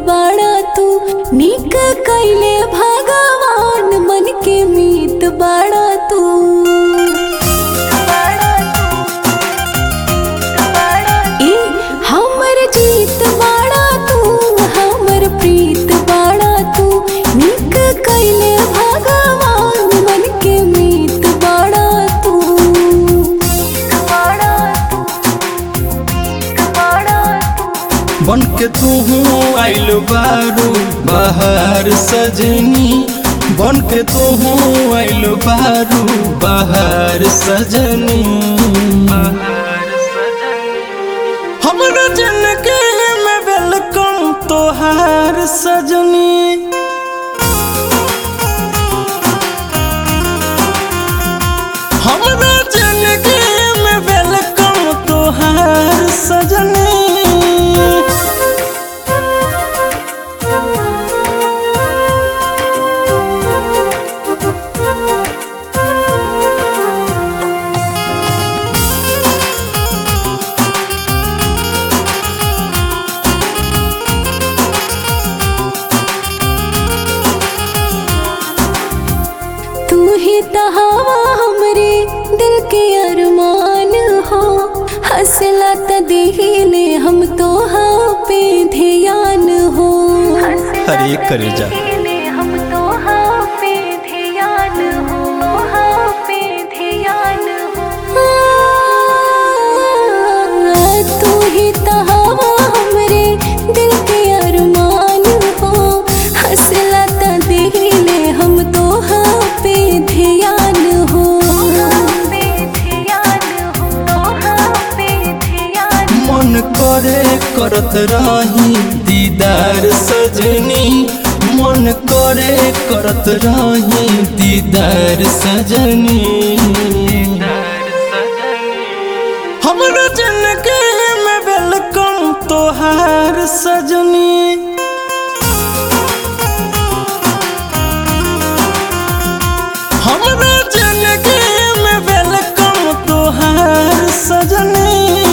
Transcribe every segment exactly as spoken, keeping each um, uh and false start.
बाड़ा तू निक कैले भगवान मन के मीत बाड़ा तू। ए हमर जीत बाड़ा तू हमर प्रीत बाड़ा तू निक कैले भगवान मन के मीत बाड़ा तू। बन के तू आइल बारू बाहर सजनी, बन के तू आइल बारू बाहर सजनी। हमरा जिंदगी में वेलकम तोहार सजनी। हमरा जिंदगी में वेलकम तोहार सजनी। तू ही तहावा हमरे दिल के अरमान हो, हंसला त देहिले हम तोहा पे ध्यान हो। हरे करे जा हम तोहा पे ध्यान हो, तोहा पे ध्यान हो। तू ही तहावा हमरे दिल के अरमान हो, हंसला त देहिले हम तोहा पे ध्यान हो। मन करे करत रही दीदार सजनी, मन करे करत रही दीदार सजनी। हमरा जिंदगी में वेलकम तोहार सजनी। हमरा जिंदगी में वेलकम तोहार सजनी।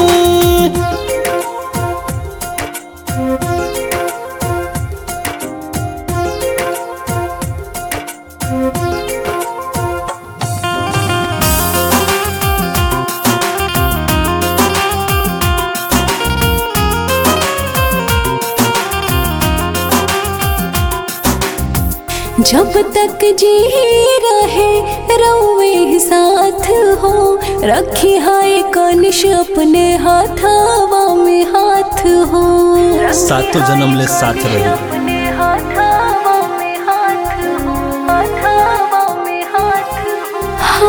जब तक जी रहे रउए साथ हो, रखी हाय कनिश अपने हाथवा में हाथ हो। सातों जन्म ले साथ रही अपने हाथवा में हाथ हो, हाथवा में हाथ हो।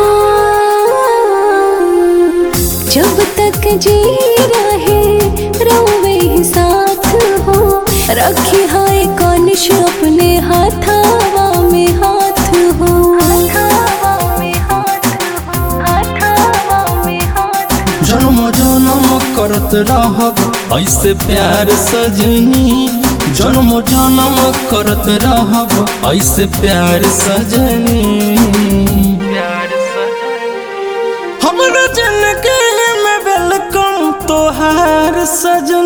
हाँ, जब तक जी रहे रउए साथ हो, रखी हाय कनिश अपने हाथवा में हाथ हो। जन्म जन्म करत रहब ऐसे प्यार सजनी, जन्म जन्म करत रहब ऐसे प्यार सजनी। हमरा जिंदगी में वेलकम तोहार सजनी।